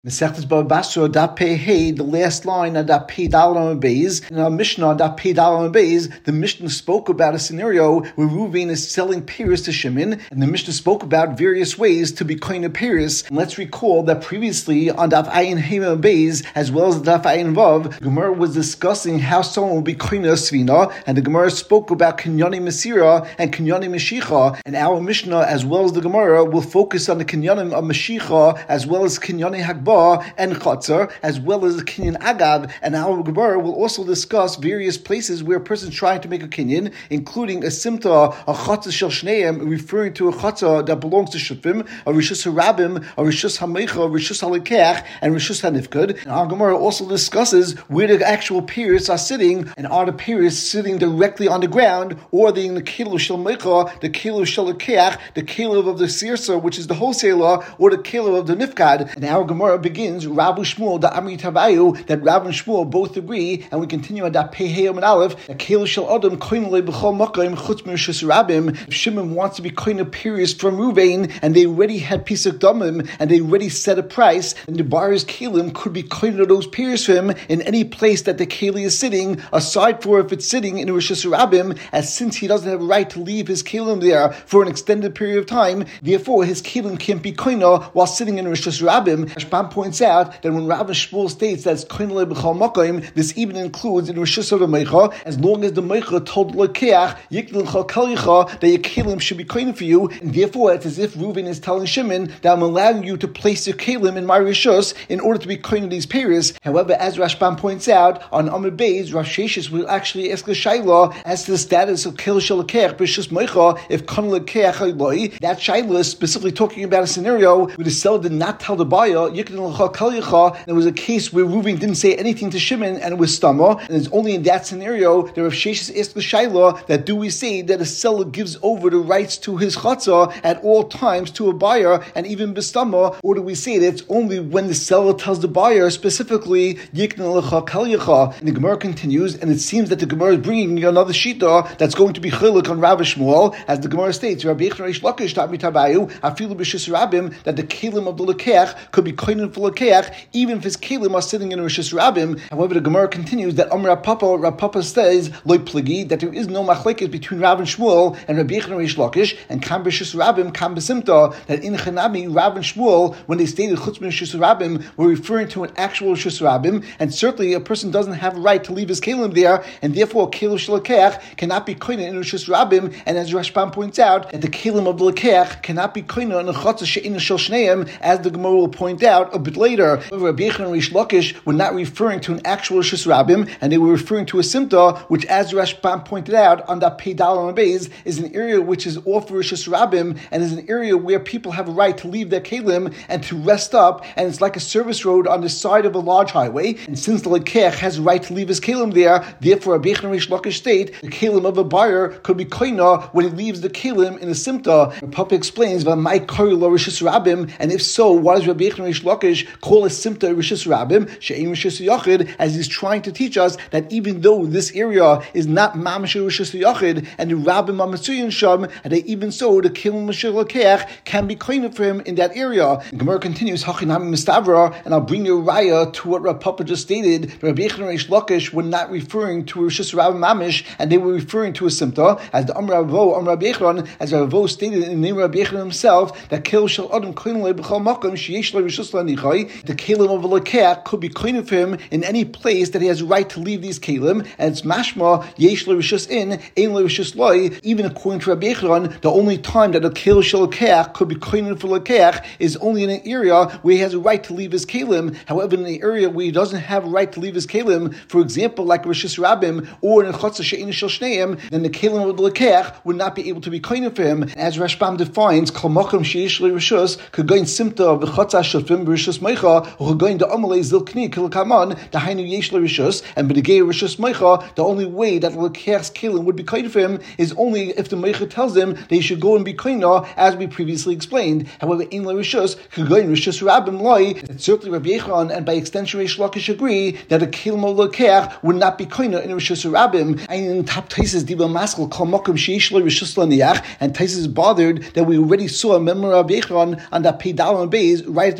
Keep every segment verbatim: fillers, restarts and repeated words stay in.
Mesechtes Bava Basra, Daf Pei Hey, the last line on Daf Pei Daled Amud Beis. In our Mishnah on Daf Pei Daled Amud Beis, the Mishnah spoke about a scenario where Reuven is selling Paris to Shimon, and the Mishnah spoke about various ways to be koine Paris. And let's recall that previously on Daf Ayin Hey Amud Beis, as well as Daf Ayin Vav, Gemara was discussing how someone will be koine a svina, and the Gemara spoke about Kinyani Masira and Kinyani Mashicha, and our Mishnah, as well as the Gemara, will focus on the Kinyanim of Mashicha, as well as Kinyani Hagbah and Chatzar, as well as the Kinyan Agav, and our Gemara will also discuss various places where a person is trying to make a Kinyan, including a Simta, a Chatzar Shel Shneim, referring to a Chatzar that belongs to Shufim, a Rishus HaRabim, a Rishus HaMeicha, a Rishus HaLekech, and Rishus HaNifkad. And our Gemara also discusses where the actual periods are sitting, and are the periods sitting directly on the ground, or are they in the Kilo Shel Meicha, the Kilo Shel Lekech, the Kilo of the Sirsa, which is the wholesaler, or the Kilo of the Nifkad. And our Gemara begins Rabbi Shmuel, the Amri Tavayu, that Rabbi and Shmuel both agree, and we continue on that Pei Hey Amud Aleph, that Kilo Shel Adam koine le b'chol makom chutz m'rishus Rabim. If Shimon wants to be koine periods from Reuven, and they already had Pesach Damim, and they already set a price, and the buyer's Kelim could be koine those periods for him in any place that the Keli is sitting, aside for if it's sitting in Rishus Rabim, as since he doesn't have a right to leave his Kelim there for an extended period of time, therefore his Kelim can't be koine while sitting in Rishus Rabim. Rashbam points out that when Rav Shmuel states that it's koine le b'chol makom, this even includes in Rishus HaMeicha, as long as the Meicha told Lekeach, Yikdil Chal Kalicha, that your Kelim should be koine for you, and therefore it's as if Reuven is telling Shimon that I'm allowing you to place your Kelim in my Rishus in order to be koine these periods. However, as Rashbam points out, on Amud Beis, Rav Sheshes will actually ask a Shaila as to the status of Kil Shel Lekeach B'Rishus Meicha, if Kon Lekeach Hayloi. That Shaila is specifically talking about a scenario where the seller did not tell the buyer, Yikdil Chal Kalicha. There was a case where Reuven didn't say anything to Shimon and it was Stama, and it's only in that scenario that Rav Sheshes asked the Shaila that do we say that a seller gives over the rights to his chatzah at all times to a buyer and even Bistama, or do we say that it's only when the seller tells the buyer specifically Yikna Lecha Kalyacha? And the Gemara continues, and it seems that the Gemara is bringing another shita that's going to be chilik on Rav Shmuel, as the Gemara states, Rabbi Yechon Reish Lakish Ta'mi Tabayu Afilu B'Shus Rabim, that the kelim of the Lekeach could be koinen for Lekeach even if his kelim are sitting in Rishus Rabim. However, the Gemara continues that Amr Rav Papa, Rav Papa says Loi Pligi, that there is no machlekes between Rav and Shmuel and Rabbi Yechon Reish Lakish and Kam B'Shus Rabim Kam B'Simta, that in Chanami Rav and Shmuel, when they stated Chutz B'Shus Rabim, were referring to an actual Rishus Rabim, and certainly a person doesn't have a right to leave his kelim there, and therefore Kilo Shel Lekeach cannot be koinen in Rishus Rabim. And as Rashbam points out, that the kelim of the Lekeach cannot be koinen in a Chatzah She'ina Shel Shneim, as the Gemara will point out a bit later. Rabbi Yechon and Reish Lakish were not referring to an actual Rishus Rabim, and they were referring to a Simta, which, as Rashbam pointed out on that Pei Daled Amud Beis, is an area which is off Rishus Rabim, and is an area where people have a right to leave their kelim and to rest up, and it's like a service road on the side of a large highway. And since the Lekeach has a right to leave his kelim there, therefore Rabbi Yechon and Reish Lakish state the kelim of a buyer could be koina when he leaves the kelim in a Simta. The Papa explains, "V'may kori lo Rishus Rabim," and if so, why does Rabbi Yechon and Reish Lakish call a Simta Rishus Rabim, She'ein Rishus Yachid, as he's trying to teach us that even though this area is not Mamash Rishus Yachid, and the Rabbim Amatsuyin Sham, and they even so, the Kilim Mashir Lekeach can be koine for him in that area. The Gemara continues, Hachinami Mistavra, and I'll bring you a raya to what Rav Papa just stated. Rabbi Yechon and Reish Lakish were not referring to Rishus Rabim Mamish, and they were referring to a Simta, as the Amr Avo, Amr Rabbi Yechon, as Rav Avo stated in the name of Rabbi Yechon himself, that Kil Shel Adam koine le b'chol makom sheyesh le Rishus lanichai, the kelim of a Lekeach could be koine for him in any place that he has a right to leave these kelim, and it's mashma yesh le Rishus in, ein le Rishus loi. Even according to Rabbi Yechon, the only time that a Kil Shel Lekeach could be koine for Lekeach is only in an area where he has a right to leave his kelim. However, in the area where he doesn't have a right to leave his kelim, for example, like Rishus Rabim or in a Chatzah She'ina Shel Shneim, then the kelim of the Lekeach would not be able to be koine for him. As Rashbam defines, Kol makom sheyesh le Rishus could go in Simta of the Chatzah Shofim B'Rishus Meicha, or could go in the Amalei Zilkni Kilkaman, the Hainu Yesh le Rishus, and B'Degei Rishus Meicha, the only way that the Lekeach's kelim would be koine for him is only if the Meicha tells him that he should go and be koine, as we previously explained. However, in le Rishus could go in Rishus Rabim Loi, that certainly Rabbi Yechon and by extension Reish Lakish agree that a kelim of Lekeach would not be koine in Rishus Rabim. And in top Taisus Diba Maskal Kol Makom Sheyesh le Rishus laniach, and Taisus is bothered that we already saw a memory of Rabbi Yechon on that Pei Daled Amud Beis right at the beginning of the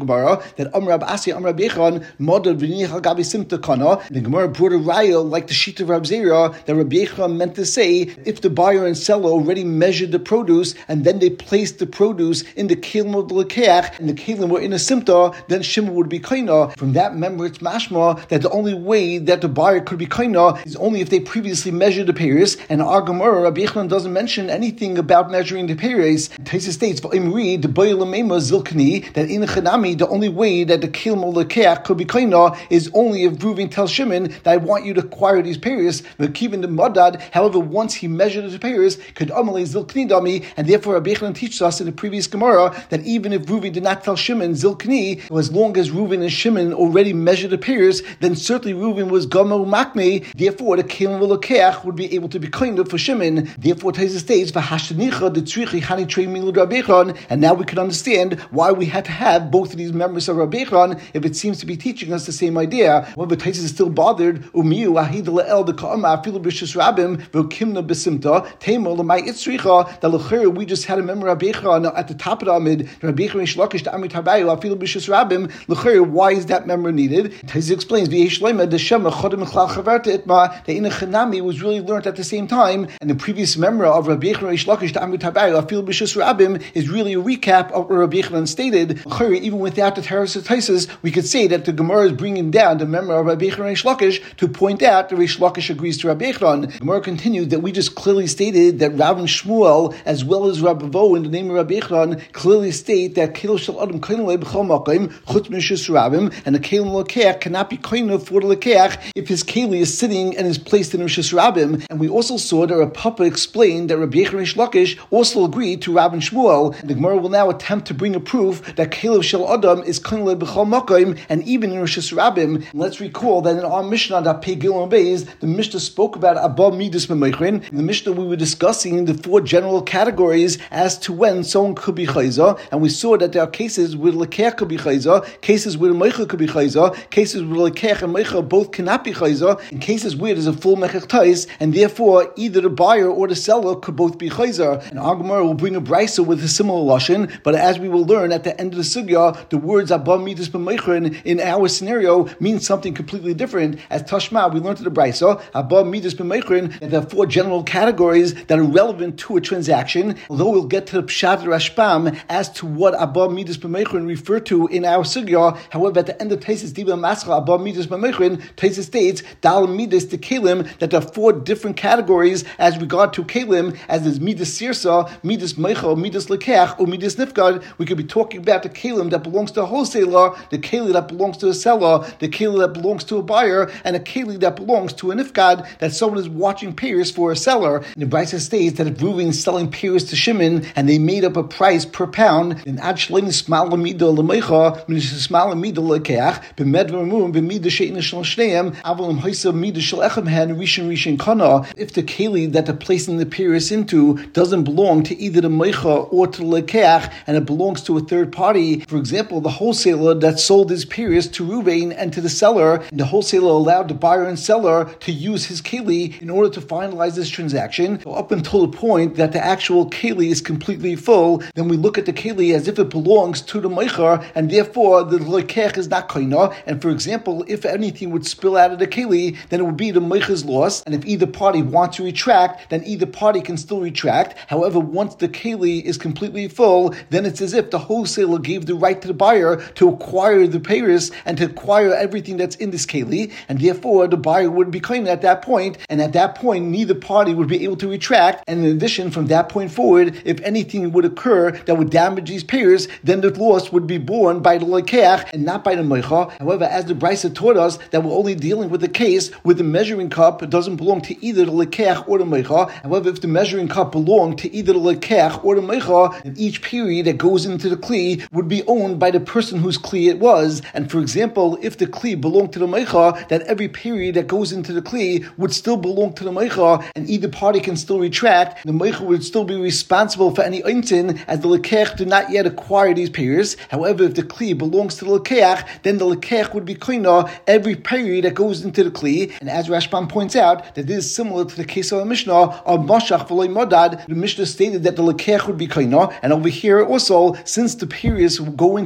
Gemara that Amr Rab Asi, Amr Rab Yechon, Modad V'niach Gabi Simta Kana. The Gemara brought a raya like the sheet of Rab Zera that Rab Yechon meant to say if the buyer and seller already measured the produce and then they placed the produce in the kelim of the lekeach and the kelim were in a simta, then Shimon would be kaina. From that member, it's mashma that the only way that the buyer could be kaina is only if they previously measured the peiros. And our Gemara, Rabbi Yechon doesn't mention anything about measuring the peiros. Taisa states, "V'imri the boilamema zilkani," that in the chanami the only way that the kelim of the lekeach could be kaina is only if Reuven tells Shimon that I want you to acquire these peiros. But keeping the madad, however, once he measured the peiros, could amalei zilkani dami, and therefore Rabbi Yechon teaches us in the previous Gemara that even if Reuven did not tell Shimon zilkani, as long as Reuven and Shimon already measured the peiros, then certainly Reuven was Gomer Makme, therefore the Kelim V'Lokeach would be able to be kind of for Shimon. Therefore Taisa states, V'hashtanicha the Tzrichi Hani Trei Milud Rabbi Yechon, and now we can understand why we had to have both of these members of Rabbi Yechon if it seems to be teaching us the same idea. However, Taisa is still bothered, Umiu Ahid Le'el the Ka'ama Afilu B'Shus Rabim V'Kimna B'Simta Teimel L'Mai Itzricha, that L'Chir we just had a member of Rabbi Yechon at the top of the Amid, Rabbi Yechon Shlakish the Amid Habayu Afilu B'Shus Rabim. L'Chir, why is that member needed? Taisa explains, V'Yesh Leima the Shema Chodim Mechlal Chaverta Itma, the Ina Chanami was really learned at the same time, and the previous member of Rabbi Yechon Reish Lakish, the Amrit Habayu, Afil B'Shus Rabim, is really a recap of what Rabbi Yechon stated. Even without the Teres of Taisus, we could say that the Gemara is bringing down the member of Rabbi Yechon Reish Lakish to point out that Reish Lakish agrees to Rabbi Yechon. The Gemara continued that we just clearly stated that Rav and Shmuel, as well as Rabbi Vo in the name of Rabbi Yechon, clearly state that Kilo Shel Adam Kainalei B'Chol Makim Chutz Mishus Rabim, and the Kelim Lokeach cannot be kaina for the Lokeach if his Keli is sitting and is placed in Rishus Rabim. And we also saw that Rav Papa explained that Rabbi Yechon Reish Lakish also agreed to Rav and Shmuel. And the Gemara will now attempt to bring a proof that Kelev Shel Adam is kaina b'chol makom and even in Rishus Rabim. And let's recall that in our Mishnah that Pei Gilon Beis, the Mishnah spoke about Abba Midas B'Meichrin. In the Mishnah we were discussing the four general categories as to when someone could be chayza, and we saw that there are cases where Lekeach could be chayza, cases where the Meichel could be chayza, cases where Lekeach and Meichel both cannot be chayza, in cases where there's a full mechech tais, and therefore either the buyer or the seller could both be chayza. And our Gemara will bring a brisa with a similar lashon, but as we will learn at the end of the sugya, the words Abba Midas B'Meichrin in our scenario means something completely different. As Tashma, we learned to the brisa Abba Midas B'Meichrin that there are four general categories that are relevant to a transaction. Although we'll get to the Pshat Rashbam as to what Abba Midas B'Meichrin refer to in our sugya. However, at the end of Taisus Diba Mascha Abba Midas B'Meichrin, Taisus states Dal Midas to Kalim, that there are four different categories as regard to Kalim, as there's Midas Sirsa, Midas Meichel, Midas Lekeach, or Midas Nifgad. We could be talking about the Kalim that belongs to a wholesaler, the Kali that belongs to a seller, the Kali that belongs to a buyer, and a Kali that belongs to a Nifgad, that someone is watching payers for a seller. And the Brisa states that if Reuven is selling payers to Shimon and they made up a price per pound, then Ad Shlein Smal Lamida Lameicha, Smal Lamida Lekeach, B'med Ramum, B'mida Shein Shal Shneim, Avalim Haisa Mida Shal Echem Hen, Rishon Rishon Kana. If the Kali that they're placing the payers into doesn't belong to either the Meicha or to the Lekeach, and it belongs to a third party, for example, the wholesaler that sold his payers to Reuven and to the seller, and the wholesaler allowed the buyer and seller to use his Kali in order to finalize this transaction, so up until the point that the actual Kali is completely full, then we look at the Kali as if it belongs to the Meicha, and therefore the Lekeach is not Kaina. And for example, if anything would spill out of the Kali, then it would be the Meicha's loss, and if either party wants to retract, then either party can still retract. However, once the Kali is completely full, then it's as if the wholesaler gave the right to the buyer to acquire the payers and to acquire everything that's in this Kali, and therefore the buyer wouldn't be claiming at that point, and at that point neither party would be able to retract. And in addition, from that point forward, if anything would occur that would damage these payers, then the loss would be borne by the Lekeach and not by the Meicha. However, as the Brisa taught us that we're only dealing with a case where the measuring cup doesn't belong to either the Lekeach or the Meicha. However, if the measuring cup belonged to either the Lekeach or the Meicha, then each period that goes into the Kli would be owned by the person whose Kli it was. And for example, if the Kli belonged to the Meicha, then every period that goes into the Kli would still belong to the Meicha, and either party can still retract. The Meicha would still be responsible for any Eintin, as the Lekeach did not yet acquire these payers. However, if the Kli belongs to the Lekeach, then the Lekeach would be Koina every period that goes into the Kli. And as Rashbam points out, that this is similar to the case of the Mishnah of Mashach V'loi Modad. The Mishnah stated that the Lekeach would be Koina, and over here also, since the periods go into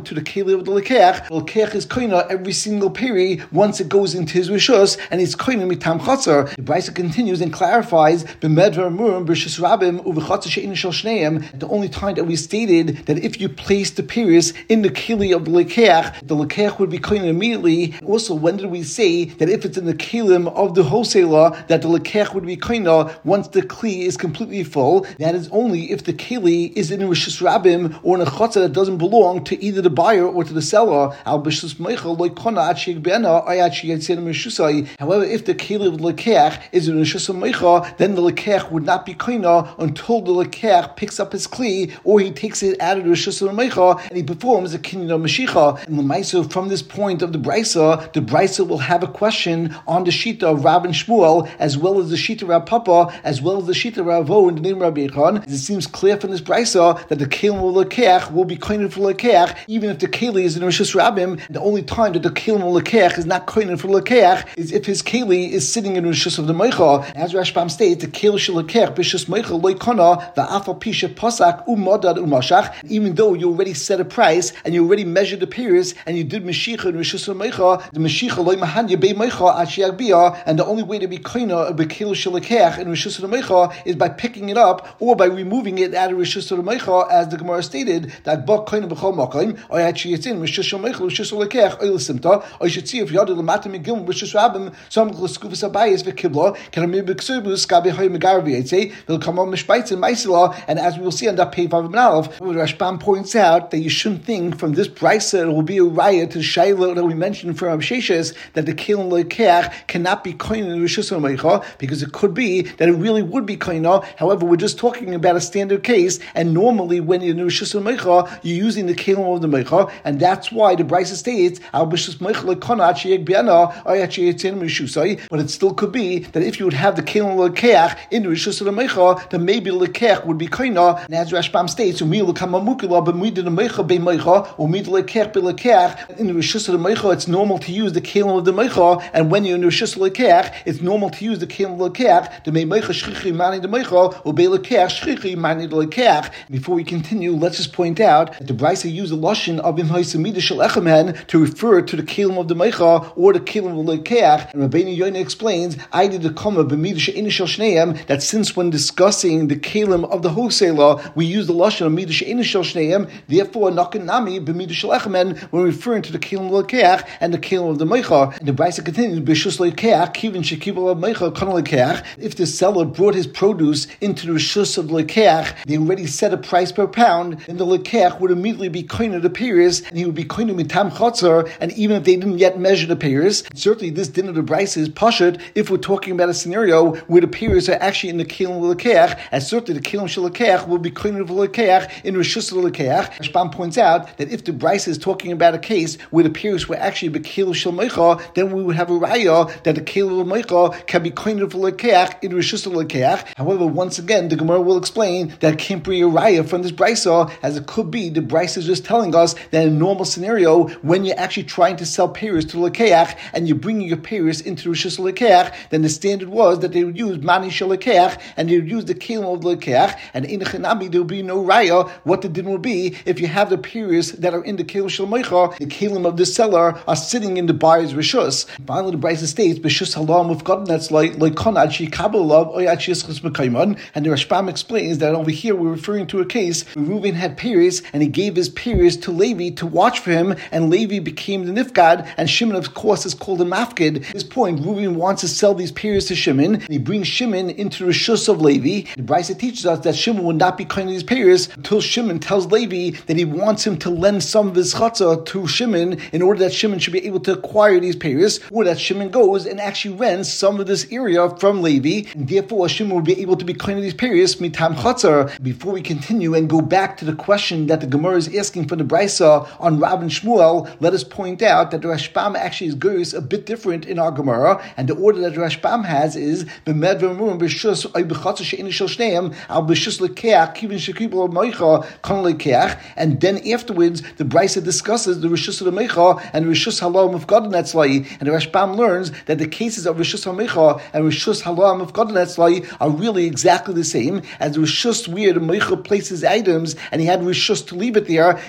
to the keli of the lekeach. The lekeach is koina every single peri once it goes into his rishus, and it's koina mitam chatzar. The Brisa continues and clarifies b'medvar murim b'rishus rabim u'v'chatzar she'inu shel shneim. The only time that we stated that if you place the peris in the keli of the lekeach, the lekeach would be koina immediately. Also, when did we say that if it's in the kelim of the wholesaler that the lekeach would be koina once the kli is completely full? That is only if the keli is in a rishus rabim or in a chatzar that doesn't belong to either the buyer or to the seller. However, if the keli of the lekeach is in rishus meicha, then the lekeach would not be koina until the lekeach picks up his kli or he takes it out of the rishus meicha and he performs a kinyan of mashicha. And the Maisa, from this point of the Brisa, the Brisa will have a question on the shita of Rav and Shmuel, as well as the shita of Rav Papa, as well as the shita of Rav Ho and the name of Rabbi Yechon. It seems clear from this Brisa that the kelim of lekeach will be koinen for lekeach, even if the keli is in rishus rabim. The only time that the kelim of lekeach is not koinen for lekeach is if his keli is sitting in rishus of the meicha. As Rashbam states, the keli shel lekeach b'shus meicha loikona va'afal pisha pasak umadad umashach. Even though you already set a price and you already measured the peers and you did mashicha in rishus of meicha, the mashicha loy mahanya bei meicha achiag bia, and the only way to be koina of the keli shel lekeach in rishus of the meicha is by picking it up or by removing it out of rishus of the meicha, as the Gemara stated that bak koina b'chol makom or actually it's in rishus of meicha rishus of lekeach oil simta. I should see if yadu lemata migim rishus rabim some l'skufas abayis v'kibla can be b'ksubus gabi hay megarvi. I'd say they'll come on mishpaitz and maisila, and as we will see on that page of Manalov, Rashbam points out that you shouldn't think from this brisa it will be a riot to shayla that we mentioned from Sheshes that the kelim lekeach cannot be koina in rishus of meicha, because it could be that it really would be koina. However, we're just talking about a standard case, and normally when you're in rishus of meicha, you're using the kelim of the meicha, and that's why the Brisa states al b'shus meicha lekona achieg biana or achieg tzin rishusai. But it still could be that if you would have the kelim lekeach in the rishus of the meicha, then maybe the lekeach would be koina. And as Rashbam states, umi lekama mukila b'mid the meicha be meicha umi the lekeach be lekeach. In the rishus of the meicha, it's normal to use the kelim of the meicha, and when you're in the rishus of the lekeach, it's normal to use the kelim of the lekeach. The meicha shchichi mani the meicha or be lekeach shchichi mani the lekeach. Before we continue, let's just point out that the Brisa used the lashon of im ha'isamidah shel echem to refer to the kelim of the meicha or the kelim of the lekeach. And Rabbeinu Yonah explains, I did the kama b'midah she'inu shel shneim, that since when discussing the kelim of the wholesaler, we use the lashon of midah she'inu shel shneim, therefore nakan nami b'midah shel echem when referring to the kelim of the lekeach and the kelim of the meicha. And the Brisa continues, b'shus lekeach kivin shekibul of meicha kana lekeach. If the seller brought his produce into the rishus of the lekeach, they already set a price per pound, and the lekeach would immediately be koina the pears, and he would be koina mitam chatzar, and even if they didn't yet measure the pears, certainly this din of the Brisa is pashut if we're talking about a scenario where the pears are actually in the kelim of the lekeach, and certainly the kelim shel lekeach will be koina of the lekeach in rishus of the lekeach. Rashbam points out that if the Brisa is talking about a case where the pears were actually the kelim shel meicha, then we would have a raya that the kelim of meicha can be koina of the lekeach in rishus of the lekeach. However, once again, the Gemara will explain that it can't be a raya from this Brisa, as it could be the Brisa is just telling us that in a normal scenario, when you're actually trying to sell pears to the lekeach and you're bringing your pears into the rishus lekeach, then the standard was that they would use mani shel lekeach and they would use the kelim of the lekeach, and in the chenami there will be no raya what the din will be if you have the pears that are in the kelim shel meicha, the kelim of the seller are sitting in the buyer's rishus. Finally, the Brisa states b'shus halam of God, that's like like konad she kabelav oyach yischus b'kaiman, and the Rashbam explains that over here we're referring to a case where Reuven had pears and he gave his pears to Levi to watch for him, and Levi became the nifgad, and Shimon of course is called a mafkid. At this point, Reuven wants to sell these pears to Shimon, and he brings Shimon into the rishus of Levi. The Brisa teaches us that Shimon would not be kind of these pears until Shimon tells Levi that he wants him to lend some of his chatzah to Shimon in order that Shimon should be able to acquire these pears, or that Shimon goes and actually rents some of this area from Levi, and therefore Shimon would be able to be kind of these pears mitam chatzar. Before we continue and go back to the question that the Gemara is asking for the Brisa on Rav and Shmuel, let us point out that the Rashbam actually is goes a bit different in our Gemara, and the order that the Rashbam has is b'med v'murim b'shus ay b'chatzar she'inu shel shneim al b'shus lekeach kivin shekibul meicha kan lekeach, and then afterwards the Brisa discusses the rishus of the meicha and the rishus halam of God netzlai, and the Rashbam learns that the cases of rishus hamecha and rishus halam of God netzlai are really exactly the same as the rishus where the meicha places items and he had rishus to leave it there. That is considered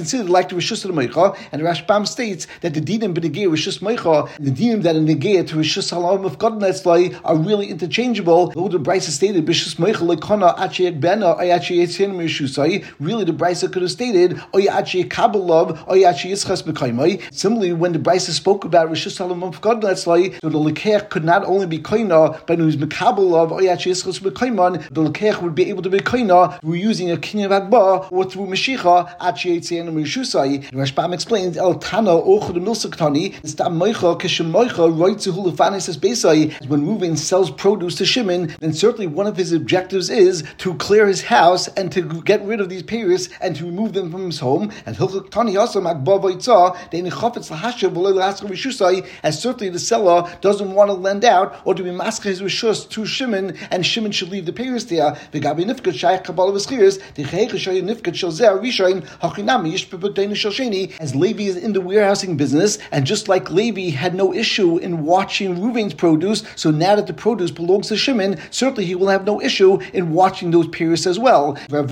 considered like the Rishus of the Meicha, and the Rashbam states that the dinim b'negei Rishus Meicha, the dinim that are negei to Rishus Halam of Godnetzlai are really interchangeable. Though the Brisa stated Rishus Meicha lekana achiyek bena or achiyek tzien Rishusai, really the Brisa could have stated or achiyek kabelav or achiyek yischas b'kaimai. Similarly, when the Brisa spoke about Rishus Halam of Godnetzlai, so the lekech could not only be kaina, but it was mekabelav or achiyek yischas b'kaiman. The lekech would be able to be kaina through using a kinyan agba or through meshicha achiyek tzien Rishusai. The Rashbam explains El Tana Ochad Milsaktani Stam Meicha Kishem Meicha Right to Hulafanis as Beisai. When Reuven sells produce to Shimon, then certainly one of his objectives is to clear his house and to get rid of these payers and to remove them from his home. And Hilchaktani also Makba Vaitza Dein Chafetz Lahashav V'Lo Lahasker Rishusai, as certainly the seller doesn't want to lend out or to be masker his rishus to Shimon, and Shimon should leave the payers there. V'Gabi Nifkat Shaykh Kabbalah V'Schiris Dicheicha Shaykh Nifkat Shalzer Rishain Hachinami Yishpebut Dein Shalsheni. As Levi is in the warehousing business, and just like Levi had no issue in watching Reuven's produce, so now that the produce belongs to Shimon, certainly he will have no issue in watching those periods as well.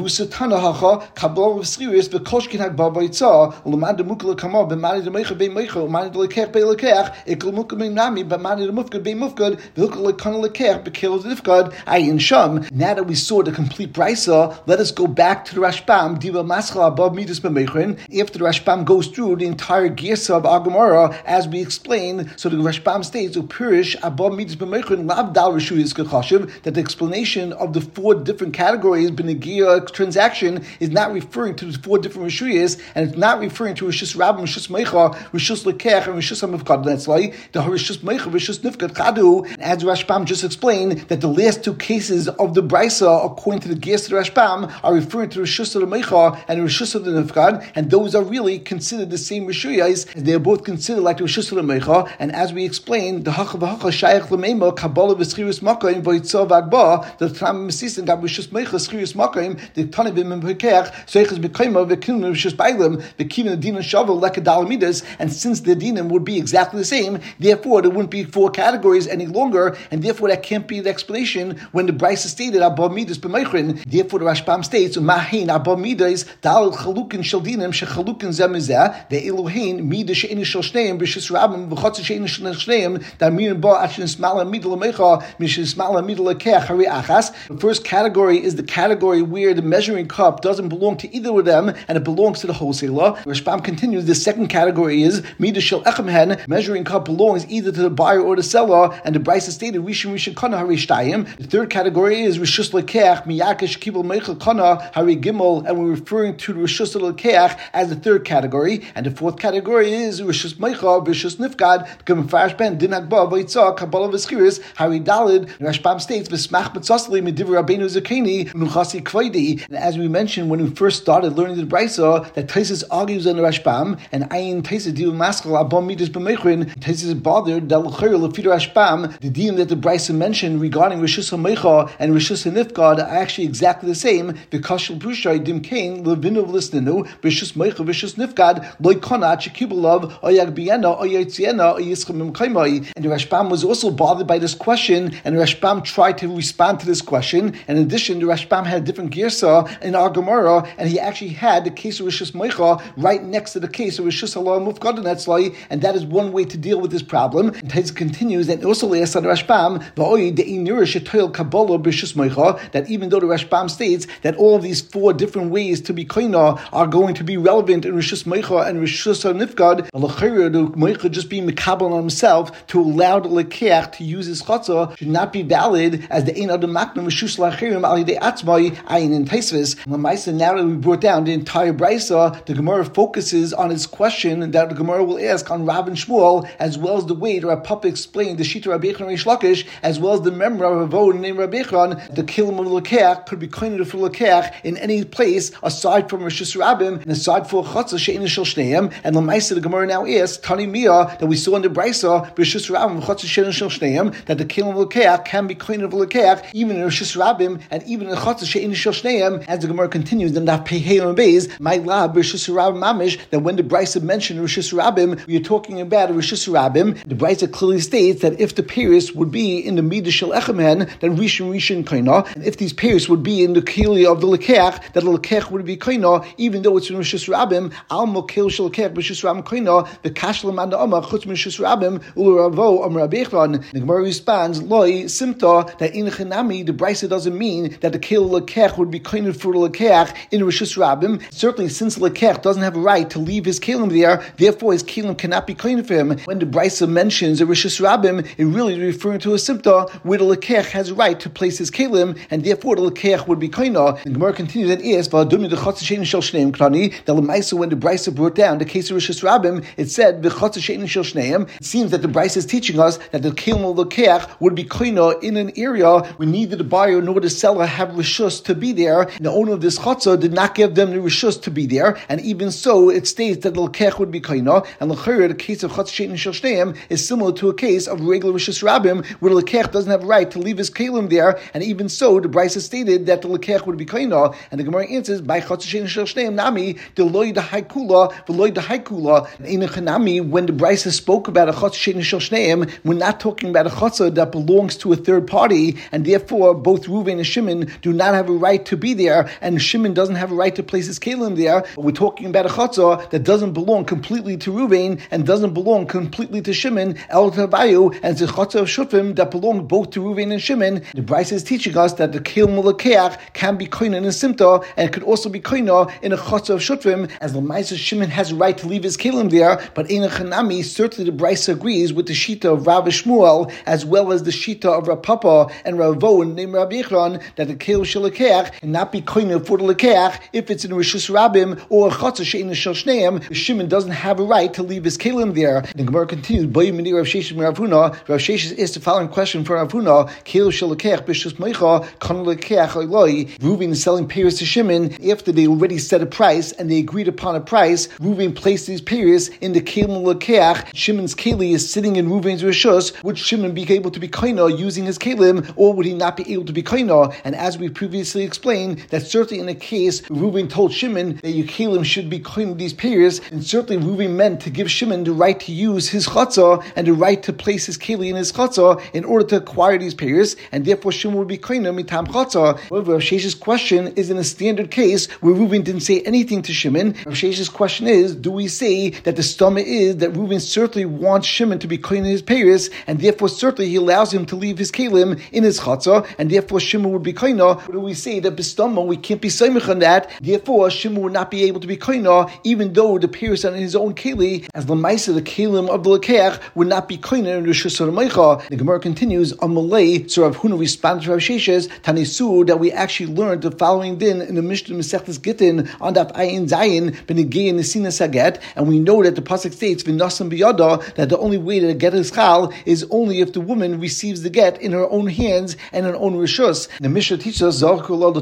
Now that we saw the complete brisa, let us go back to the Rashbam. After the Rashbam goes through the entire Gersa of Agamara, as we explained, so the Rashbam states Upirish Abba Midas B'Meichrin Lav Dal Rishu is Kachashiv, that the explanation of the four different categories B'Negia transaction is not referring to the four different Rishuyas, and it's not referring to Rishus Rabbim, Rishus Meicha, Rishus Lekech, and Rishus Hamavkad. That's like the Rishus Meicha, Rishus Nifkat Chadu. And as Rashbam just explained, that the last two cases of the Brisa, according to the Gersa of the Rashbam, are referring to Rishus of the Meicha and Rishus of the Nifkad, and those are really considered the same Rishuyas, as they are both considered like the Rishus of the Meicha. And as we explained, the Hacha v'Hacha Shaykh L'Meima Kabbalah v'Schiris Makayim v'Yitzah v'Agba, the Tanam Mesisin Gab Rishus Meicha Schiris Makayim, the Tanavim and Pekech Seichas B'Kaima v'Kinun Rishus Bailim v'Kivin Dinan Shavel Lekadalamidas. And since the dinim would be exactly the same, therefore there wouldn't be four categories any longer, and therefore that can't be the explanation when the Brisa stated Abba Midas B'Meichrin. Therefore the Rashbam states Mahin Abba Midas Dal Chalukin Shel Dinim Shechalukin Zemizeh the Elohein Midas She'ini Shel Shneim B'Shis Rabbim V'Chotz She'ini Shel Shneim Darmin Ba Achin Smala Midul Mecha Mishin Smala Midul Lekech Hari Achas. The first category is the category where the measuring cup doesn't belong to either of them and it belongs to the wholesaler. Rashbam continues, the second category is Midas Shel Echemhen, measuring cup belongs either to the buyer or the seller, and the Brisa stated Rishon Rishon Kana Hari Shtayim. The third category is Rishus Lekech Miyakish Kibul Meichel Kana Hari Gimel, and we're referring to the Rishus Lekech as the third category. And the fourth category is Rishus Meicha Rishus Nifkad Gemfarish Ben Din Agba Vaitzah Kabbalah V'Schiris Hari Dalid. Rashbam states V'Smach B'Tzasli Mediv Rabbeinu Zakeni Nuchasi Kvaidi. And as we mentioned when we first started learning the Brisa, that Taisus argues on the Rashbam, and Ayin Taisus Div Maskal Abba Midas B'Meichrin. Taisus is bothered that L'Chayr L'Fid Rashbam, the dinim that the Brisa mentioned regarding Rishus HaMeicha and Rishus HaNifkad are actually exactly the same. Because Shel Brushai Dim Kain Levinu V'Lisninu Rishus Meicha Rishus Nifkad Loi Kona Chikibulav Oyag Biena Oyatziena Oyischem Kaimai. And the Rashbam was also bothered by this question, and the Rashbam tried to respond to this question. And in addition, the Rashbam had a different Gersa in our Gemara, and he actually had the case of Rishus Meicha right next to the case of Rishus Halah Mufkad Netzlai, and that is one way to deal with this problem. And Taiz continues and also asks on the Rashbam that even though the Rashbam states that all of these four different ways to be koina are going to be relevant in Rishus Meicha and Rishus HaNifkad, the Meicha just being mekabel on himself to allow the Lekeach to use his chatzah should not be valid as the ein adam makna Rishus Lachirim al yidei atzmai ayin in Taisvis. Now that we brought down the entire Brisa, the Gemara focuses on its question that the Gemara will ask on Rav and Shmuel, as well as the way that Rav Papa explained the Shita Rabbi Yechon Reish Lakish, as well as the member of Ravod named Rabbi Yechon, the kilim of Lekeach could be koined for Lekeach in any place aside from Rishus Rabbim and aside for Chatzah She'ina Shel Shneim. And Lamaisa, the Gemara now asks Tani Mia that we saw in the Brisa Rishus Rabbim Chatzah She'ina Shel Shneim that the kilim of Lekeach can be koined for Lekeach even in Rishus Rabbim and even in Chatzah She'ina Shel Shneim. As the Gemara continues, then that Pehei and Beis my lab Rishus Rabbim Mamish, that when the Brisa mentioned Rishus Rabbim, we are talking about Rishus Rabbim. The Brisa clearly states that if the Paris would be in the Midah Shel Echemhen, then Rishon Rishon Kaina, and if these Paris would be in the Kili of the Lekeach, that the Lekeach would be Kaina, even though it's in Rishus Rabim, Al Mokil Shalakech B'Rishus Rabim Koina, the Kashlam and the Amma Chutz Rishus Rabim Ularavo Amar Abechron. The Gemara responds, Loi Simta that in Chanami the Brisa doesn't mean that the Kil Lakech would be koined for the Lakech in Rishus Rabim. Certainly, since the Lakech doesn't have a right to leave his Kalim there, therefore his Kalim cannot be koined for him. When the Brisa mentions a Rishus Rabim, it really is referring to a Simta where the Lakech has a right to place his Kalim, and therefore the Lakech would be koined. The Gemara continues and asks, V'adumi the Chotz Shein Shel Shneim Knani. That Lemaisa, when the Brisa brought down the case of Rishus Rabim, it said V'chotz Shein Shel Shneim. It seems that the Brisa is teaching us that the Kalim of the Lakech would be koined in an area where neither the buyer nor the seller have Rishus to be there. And the owner of this Chotza did not give them the Rishus to be there, and even so, it states that the Lakech would be koined. And l'chayra, the case of Chotz Shein Shel Shneim is similar to a case of regular Rishus Rabim, where the Lakech doesn't have a right to leave his Kalim there, and even so, the Brisa stated that the Lakech would be koined. And the Gemara answers, by Chotz Shein Shel Shneim Nami, the loy the haikula, the loy the haikula. In a Chanami, when the Brisa spoke about a Chotz Shein Shel Shneim, we're not talking about a Chotza that belongs to a third party, and therefore both Reuven and Shimon do not have a right to be there, and Shimon doesn't have a right to place his Kalim there. But we're talking about a Chotza that doesn't belong completely to Reuven and doesn't belong completely to Shimon, El Tavayu, and it's a Chotza of Shufim that belong both to Reuven and Shimon. The Brisa is teaching us that the Kalim Lakeach can be koined in a Simta, and it could also be koined in a Chotza of Shufim, as the Lemaisa Shimon has a right to leave his Kalim there, but in a Chanami, certainly the Brisa agrees with the Shita of Rav Shmuel, as well as the Shita of Rav Papa and Rav Vo and Name Rabbi Yechron, that the Kalim Shel Lakeach cannot be koined for the Lakeach if it's in Rishus Rabim or a Chotza Shein Shel Shneim. Shimon doesn't have a right to leave his Kalim there. The Gemara continues, Boy Mini Rav Sheshes Rav Huna. Rav Sheshes asked the following question for Rav Huna, Kalim Shel Lakeach B'Shus Meicha Kan Lakeach Oiloi. Reuven is selling payers to Shimon after they already set a price and they agreed upon a price. Reuven placed these payers in the Kalim Lakeach. Shimon's Kali is sitting in Reuven's Rishus. Would Shimon be able to be koined using his Kalim, or would he not be able to be koined? And as we previously explained, that certainly in a case Reuven told Shimon that your Kalim should be koined these payers, and certainly Reuven meant to give Shimon the right to use his Chatzah and the right to place his Kali in his Chatzah in order to acquire these payers, and therefore Shimon would be koined mitam Chatzah. However, Rav Shesh's question is in a standard case where Reuven didn't say anything to Shimon. Rav Shesh's question is, do we say that the stomach is that Reuven certainly wants Shimon to be koined his payers, and therefore certainly he allows him to leave his Kalim in his Chatzah, and therefore Shimon would be koined? Or do we say that b'stama we can't be soymich on that, therefore Shimon would not be able to be koined, even though the payers are in his own Kali, as the Maisa, the Kalim of the Lakeach, would not be koined in Rishus Meicha. The Gemara continues, on Malay, so Rav Huna responds to Rav Sheshes, Tanisu, that we actually learned the following din in the Mishnah Masechtas Gittin on that Ayin Zayin, Benegei and Nesina Saget, and we know that the pasuk states V'nasam biyada, that the only way to get his chal is only if the woman receives the get in her own hands and her own rishus. The Mishnah teaches us that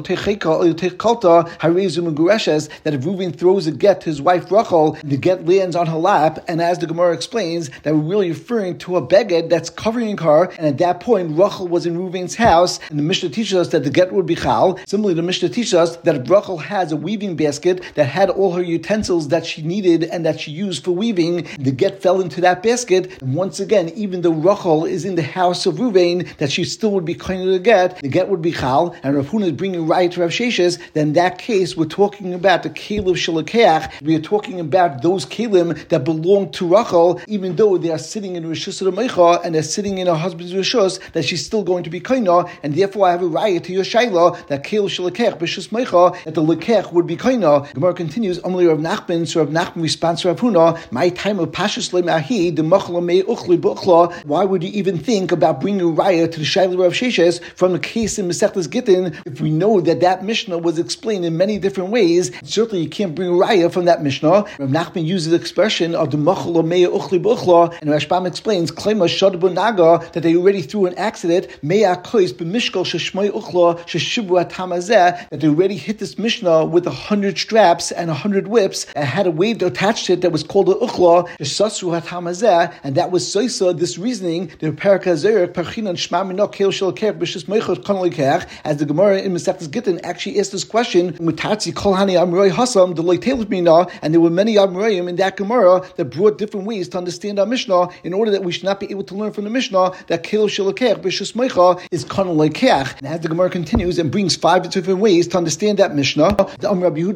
if Reuven throws a get to his wife Rachel, the get lands on her lap, and as the Gemara explains, that we're really referring to a beged that's covering her, and at that point Rachel was in Reuven's house, and the Mishnah teaches us that the get would be chal. Similarly, the Mishnah teaches us that if Rachel has a weaving basket that had all her utensils that she needed and that she used for weaving, the get fell into that basket, and once again, even though Rachel is in the house of Reuven, that she still would be kind of the get, the get would be chal, and Rav Huna is bringing right to Rav Sheshes, then in that case, we're talking about the Kalim Shel Lakeach. We are talking about those Kalim that belong to Rachel, even though they are sitting in Rishus Meicha and they're sitting in her husband's Rishus, that she's still going to be koina, and therefore I have a raya to your Shaila, that Kalim Shel Lakeach B'Shus Meicha, that the Lakeach would be koina. Gemara continues, Amalei Rav Nachman, so Rav Nachman responds to Rav Huna, my time of Pashas Le'Mahi, the Machla Mei Uchli Buchla, why would you even think about bringing a raya to the Shaila Rav Sheshes from the case in Masechtas Gittin, if we know that that Mishnah was explained in many different ways? Certainly you can't bring a raya from that Mishnah. Rav Nachman uses the expression of the Machla Mei Uchli Buchla, and Rashbam explains, Klema Shadbu Naga, that they already through an accident, Mei Kois B'Mishkal Sheshmei Uchla Sheshibu Atamazeh, that they already hit this Mishnah with a hundred straps and a hundred whips, and had a wave attached to it that was called a Uchla Shesasru Hatamazeh, and that was Soisa, this reasoning, the Parakazerek Parchinan Shma Mina Kail Shel Lakeach B'Shus Meicha Kanalikeach, as the Gemara in Masechtas Gittin actually asked this question, Mutatzi Kol Hani Amrei Hasam the Leitelut Mina, and there were many Amreim in that Gemara that brought different ways to understand our Mishnah, in order that we should not be able to learn from the Mishnah that Kail Shel Lakeach B'Shus Meicha is Kanalikeach. And as the Gemara continues and brings five different ways to understand that Mishnah, the Amr Rabbi Yehuda Mishmuel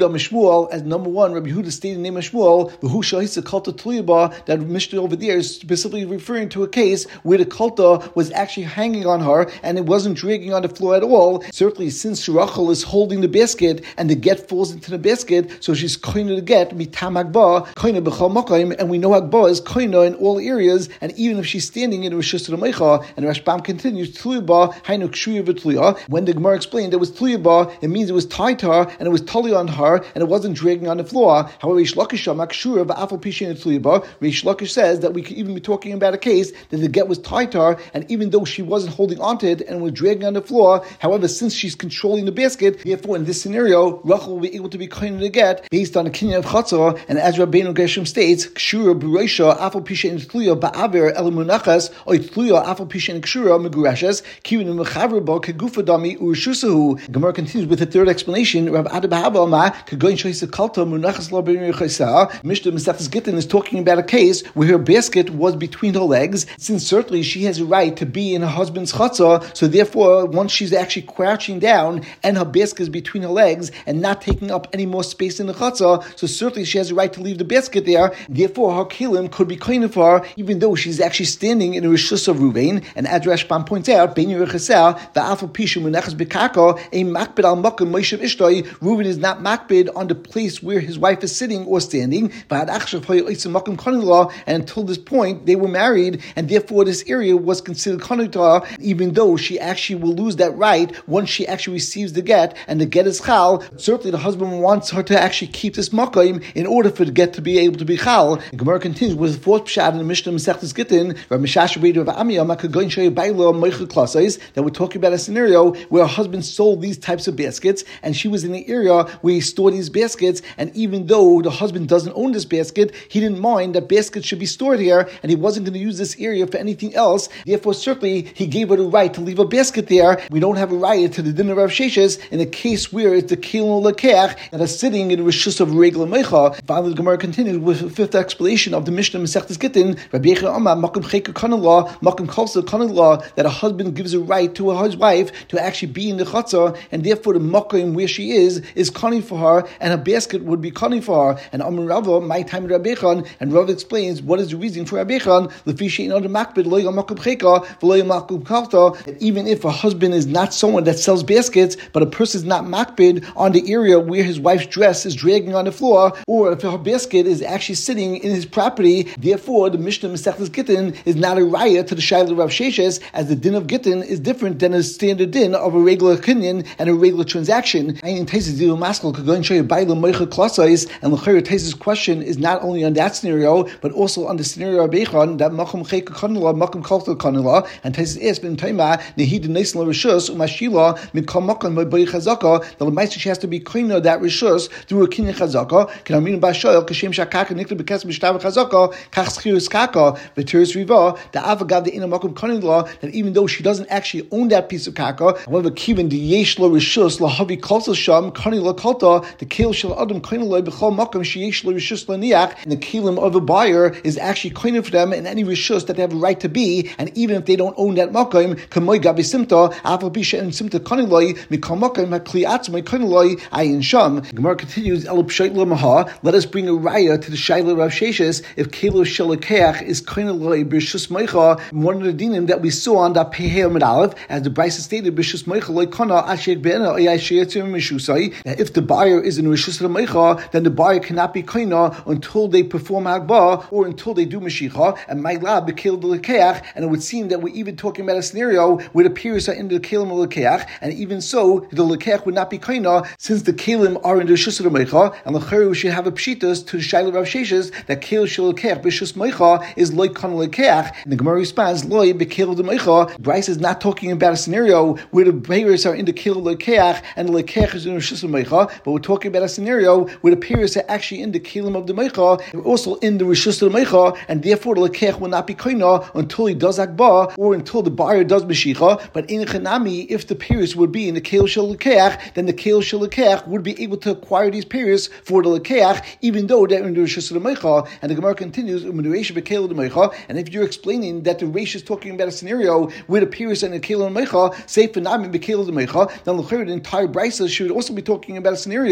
Shmuel, as number one, Rabbi Yehuda stated in the name of Shmuel, V'hu shahisa kalta tuliyaba, that Mishnah over there is specifically referring to a case where the kalta was actually hanging on her and it wasn't dragging on the floor at all. Certainly, since Rachel is holding the basket and the get falls into the basket, so she's koina the get mitam hagba, koina b'chal makayim, and we know hagba is koina in all areas, and even if she's standing in Rishus Rameicha, and Rashbam continues tuliyaba hainu kshuya v'tuliya. When the Gemara explained it was tuliyaba, it means it was tied to her and it was tali on her and it wasn't dragging on the floor. However, Rish Lakish makshura v'afal pishin tuliyaba. Rish Lakish says that we could even be talking about a case that the get was tied to her, and even though she wasn't holding onto it and was dragging on the floor, however, since she's controlling the basket, therefore in this scenario, Rachel will be able to be kohen the get based on the kinyan of chatzah. And as Rabbeinu Gershom states, kshura b'roisha afal pishin tluya ba'aver elamunachas oy tluya afal pishin kshura megurashes kivin mechaver bo kegufa dami urshusahu. Gemara continues with the third explanation. Rav Ada Bahava ma kegoyin shoyse kalta munachas lo b'nei chaysa. Mishnah Masechtas Gittin is talking about a case where her basket was between her legs. Since certainly she has a right to be in her husband's chatzah, so therefore once she's actually crouching down and her basket is between her legs and not taking up any more space in the chatzah, so certainly she has a right to leave the basket there. Therefore her kilim could be kind of her, even though she's actually standing in a rishus of Ruvain. And as Rashbam points out, Ben Yerechesel the afal pishu munachas bekaka a makbid al makom moishav ishtoi. Reuven is not makbid on the place where his wife is sitting or standing. And until this point, they were married, and therefore this area was considered kanutah, even though she actually will lose that right once she actually receives the get, and the get is chal. Certainly the husband wants her to actually keep this makom in order for the get to be able to be chal. The Gemara continues with the fourth pshat in the Mishnah Masechtas Gittin, Rav Mishash Rabbeinu Rav Amiyah Makagoyin Shoy Baila Moicha Klasais, that we're talking about a scenario where a husband sold these types of baskets, and she was in the area where he stored these baskets, and even though the husband doesn't own this basket, he didn't mind that baskets should be stored here, and he wasn't going to use this area for anything else. Therefore, certainly, he gave her the right to leave a basket there. We don't have a right to the din of Rav Sheshes in a case where it's the Kilon Lekech that are sitting in the Rishus of Regla Mecha. Finally, the Gemara continues with the fifth explanation of the Mishnah Masechtas Gittin, Rabbi Yechon Amar, Makom Cheka Kanallah, Makom Kalsa Kanallah, that a husband gives a right to his wife to actually be in the chatzah, and therefore the makom where she is is kani for her, and her basket would be kani for her. And Amar Rava, my time Rabbi Yechon, and Rav explains what is the reason for Rabbi Yechon, Lefi she'ein adam makbid lo yom makom cheka v'lo yom makom kalta, that even if a husband is not someone that sells baskets, but a person is not makbid on the area where his wife's dress is dragging on the floor, or if her basket is actually sitting in his property, therefore the Mishnah Masechtas Gittin is not a raya to the Shaila Rav Sheshes, as the din of Gittin is different than a standard din of a regular kinyan and a regular transaction. And Taisa's question is not only on that scenario, but also on the scenario of Bechon, that Makom Cheka Kanula, Makom Kalta Kanula, and Taisa asked Ben Taima, Nehid Nesla Rishus, Umashila, Mikam Makom Mabai Chazaka, the Lamaisa she has to be cleaner that Rishus through a Kinyan Chazaka, can I mean Bashoil, Kashem Shakaka, Nikla Bekas Bishtav Chazaka, Kachskirus Kaka, Veteris Riva, the Avagav the Inner Makom Kanula, that even though she doesn't actually own that piece of kaka, however, Kivin the Yeshlo Rishus, Lahavi Kalta Sham, Kanila Kalta, the Kale Shal Adam Kanila Bechol Makam, Sheyeshlo Rishus Laniach, and the Kilim of a buyer is actually kind for them in any Rishus that they have a right to be, and even if they don't own that Makam, Kamoy Gabi Simta, Afal Bisha and Simta Kaniloi, Mikam Makam, Hakliats, my Kaniloi, Ayin Sham. Gemara continues, Elab Shaitla Maha, let us bring a raya to the Shaila Rav Sheshes, if Kalo Shalakech is Kaniloi, Bishus Meicha, one of the dinim that we saw on that Pehel Med Aleph, as the Brisa stated, Bishus Meicha, like Kana, Ashek Bena, Ayashetim Mishusai, that if the buyer is in Rishus Meicha, then the buyer cannot be Kana until they perform Agba or until they do Mashicha, and Maila Bekil the Lekeach, and it would seem that we're even talking about a scenario where the periods are in the Kalim of Lekeach, and even so, the Lekeach would not be Kana since the Kalim are in the Rishus Meicha, and Lecheru should have a Pshitas to the Shaila Rav Sheshes that Kal Shel Lekeach Bishus Meicha is like Kana Lekeach, and the Gemara responds, Loi Bekil the Meicha. Bryce is not talking about a scenario where the periods are in the Kil Lekeach and the Lekeach is in the Rishus Meicha, but we're talking about a scenario where the periods are actually in the Kilim of the Meicha, and also in the Rishus Meicha, and therefore the Lekeach will not be Kaina until he does Akba or until the buyer does Meshicha. But in Chanami, if the periods would be in the Kil Shel Lekeach, then the Kil Shel Lekeach would be able to acquire these periods for the Lekeach, even though they're in the Rishus Meicha. And the Gemara continues, and if you're explaining that the Reish is talking about a scenario where the periods are in the Kil and Meicha, say for Nami Bekil the Meicha, then the entire Brisa should also be talking about a scenario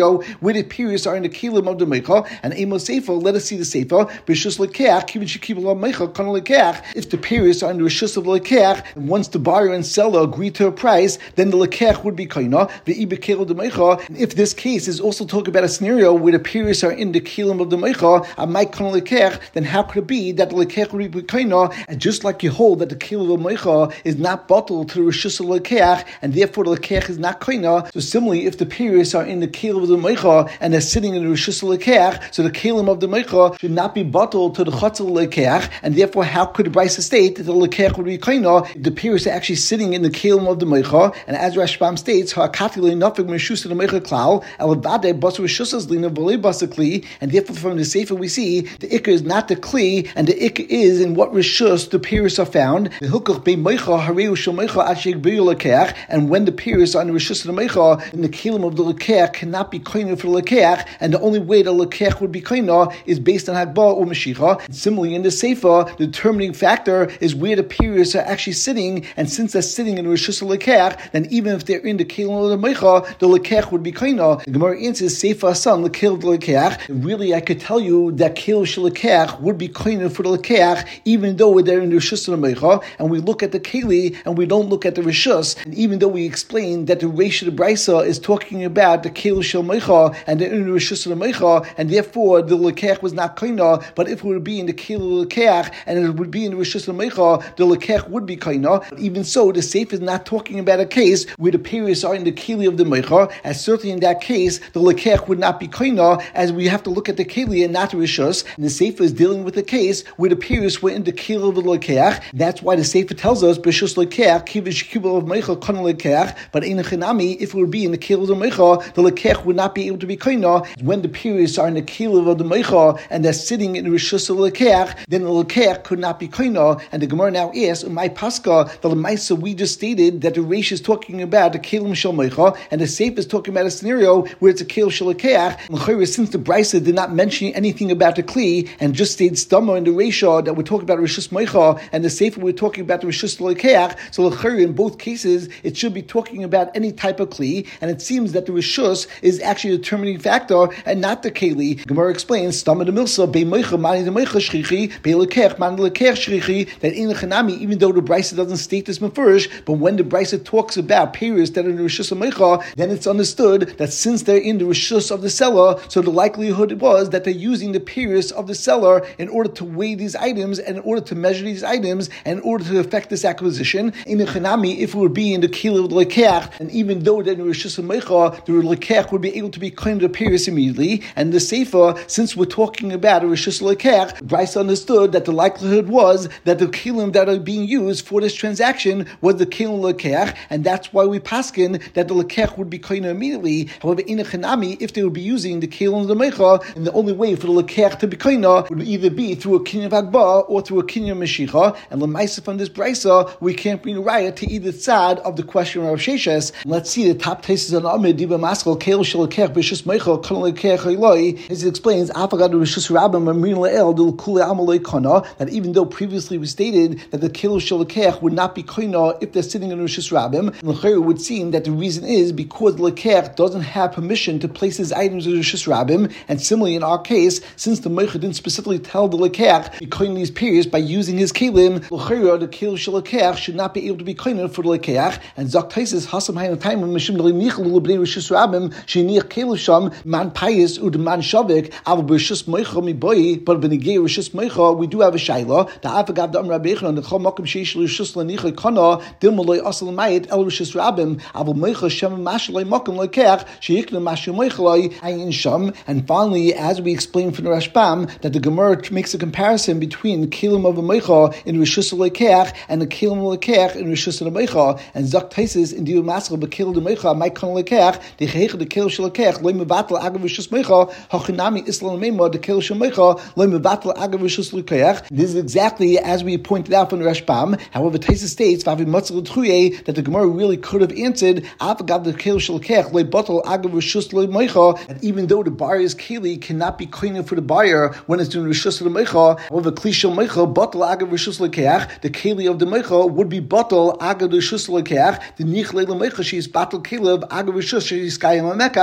where the periods are in the kelim of the meicha, and amos seifa, let us see the seifa, b'rishus lekeach, kivin shekibul meicha, kana lekeach. If the periods are in the rishus of lekeach, and once the buyer and seller agree to a price, then the lekeach would be kaina, the ibekelo de meicha. And if this case is also talking about a scenario where the periods are in the kelim of the meicha, a might kana lekeach, then how could it be that the lekeach would be kaina? And just like you hold that the kelim of the meicha is not bottled to the rishus of lekeach, and therefore the lekeach is not kaina, so similarly, if the periods are in the kelim of the meicha and they're sitting in the rishus of lekeach, so the kelim of the meicha should not be bottled to the chutz of lekeach, and therefore how could the Brisa state that the lekeach would be kaina if the periods are actually sitting in the kelim of the meicha? And as Rashbam states, ha'akati le'nafik mishus of the meicha klal elavade basu rishusas lina v'le basakli, and therefore from the sefer we see the ikka is not the kli, and the ikka is in what rishus the periods are found. The hilkach be meicha hareu shel meicha ashik b'yu lekeach, and when the periods are in the rishus of the meicha, then the kelim of the lekeach cannot be kaina for the lekeach, and the only way the lekeach would be kaina is based on hagbah or mashicha. Similarly, in the sefer, the determining factor is where the periods are actually sitting, and since they're sitting in the rishus of lekeach, then even if they're in the kelim of the meicha, the lekeach would be kaina. The Gemara answers sefer son the kelim of the lekeach. Really, I could tell you that kelim shel lekeach would be kaina for the lekeach, even though they're in the rishus of the meicha, and we look at the keli and we don't look at the rishus, and even though we explain that the reish of the brisa is talking about the kelim shel meicha and the in the rishus of the meicha, and therefore the lekeach was not kaina, but if it would be in the kelim lekeach and it would be in the rishus of the meicha, the lekeach would be kaina. Even so, the sefer is not talking about a case where the periods are in the keli of the meicha, as certainly in that case the lekeach would not be kaina, as we have to look at the keli and not the rishus. And the sefer is dealing with a case where the periods were in the keli of the lekeach. That's why the sefer tells us b'rishus lekeach kivish kibul of meicha kana lekeach. But in chinami, if it would be in the keli of the meicha, the lekeach would not be able to be kaina. When the periods are in the keli of the meicha and they're sitting in the rishus of the lekeach, then the lekeach could not be kaina. And the Gemara now asks, my paska, the lemaisa we just stated that the reish is talking about the kelim shel meicha, and the sefer is talking about a scenario where it's a kelim shel lekeach. Since the brisa did not mention anything about the kli and just stayed stumma in the reisha that we're talking about rishus meicha, and the sefer we're talking about the rishus lekeach, so in both cases it should be talking about any type of kli, and it seems that the rishus is actually a determining factor and not the keli. Gemara explains stumma the milsa be meicha mani the meicha shrichi be lekeach mani lekeach shrichi, that in the chanami, even though the brisa doesn't state this mefurish, but when the brisa talks about periods that are in the rishus of meicha, then it's understood that since they're in the rishus of the seller, so the likelihood was that they're using the periods of the seller in order to weigh these items and in order to measure these items and in order to affect this acquisition. In the chanami, if it would be in the keli of the lekeach, and even though they're in the rishus of meicha, the lekeach would be able to be claimed the periods immediately. And the sefer, since we're talking about a rishus lekeach, Bryce understood that the likelihood was that the kelim that are being used for this transaction was the kelim lekeach, and that's why we paskin that the lekeach would be kaina immediately. However, in a chanami, if they would be using the kelim of the meicha, and the only way for the lekeach to be kaina would either be through a kinyan of agba or through a kinyan of meshicha. And lemaisa from this brisa, we can't bring a raya to either side of the question of Sheshes. Let's see the top tases on Amid Diba Maskal Keil Shel Lekeach B'Shus Meicha Kana Lekeach Eloi. As it explains, Afagad Rishus Rabbim Amrin Le'el Del Kule Amalei Kana, that even though previously we stated that the Keil Shel Lekeach would not be Kana if they're sitting in Rishus Rabbim, it would seem that the reason is because the Lekeach doesn't have permission to place his items in Rishus Rabbim, and similarly in our case, since the Meicha didn't specifically tell the Lekeach to be these periods by using his Kelim, the Keil Shel Lekeach should not be able to be Kana for the Lekeach. And Zok Taisis Hasam Hayin time when Mishim Nichlu Bnei Rishus Rabbim Shenich Keil Sham Man Payis Ud Man Shavik Av Rishus Meicha Miboy, but Benigay Rishus Meicha we do have a Shaila. The Afagav the Amra Bechon the Chol Makom Sheish Rishus Lanicha Kana Dilmaloi Asal Mayit El Rishus Rabbim Av Meicha Shem Mashaloi Makom Lekeach Sheikna Mashal Meichaloi Ayin Sham. And finally, as we explained from the Rashbam, that the Gemara makes a comparison between the Kelim of a Meicha in Rishus Lekeach and the Kelim of Lekeach in Rishus Meicha. And Zok Taisis in Diu Maskal Bekeil the Meicha Mai Kana Lekeach the Cheicha the Keil Shel Lekeach Loy Mevatel Agav Rishus Meicha Hachinami Islam Meima the Keil Shel Meicha Loy Mevatel Agav Rishus Lekeach. This is exactly as we pointed out from the Rashbam. However, Taisis states Vavi Matzal Truye that the Gemara really could have answered Avagav the Keil Shel Lekeach Loy Batel Agav Rishus Meicha, and even though the buyer's keli cannot be cleaning for the buyer when it's doing Rishus Meicha, however, Kli Shel Meicha Batel Agav Rishus Lekeach, the keli of the Meicha would be Batel Agav Rishus Lekeach, the Nichle Meicha she is Batel Kelev Agav Rishus she is Kayim Mekach.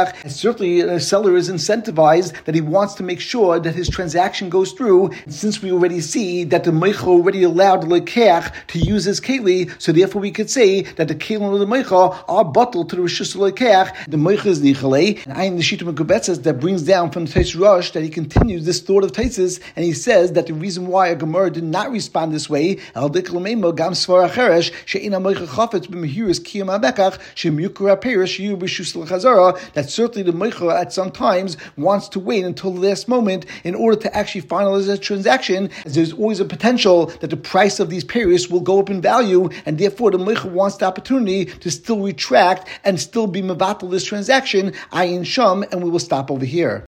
certainly a seller is incentivized that he wants to make sure that his transaction goes through. And since we already see that the Meicha already allowed the Lekech to use his Keli, so therefore we could say that the Kelim of the Meicha are bottled to the Rishus Lekech. The Meicha is Nichalei, and Ayin the Shita Mekubet says that brings down from the Tais Rosh that he continues this thought of Taisis, and he says that the reason why a Gemara did not respond this way, El Diklamemo Gam Svar Acheresh She'ina Meicha Chafetz B'Mehiris Kiyam Abekach Shem Yukra Perish Yu B'Shus L'Chazara, that certainly the Meicha at some times wants to wait until the last moment in order to actually finalize a transaction, as there's always a potential that the price of these periods will go up in value, and therefore the Meicha wants the opportunity to still retract and still be mevatel this transaction, ayin sham, and we will stop over here.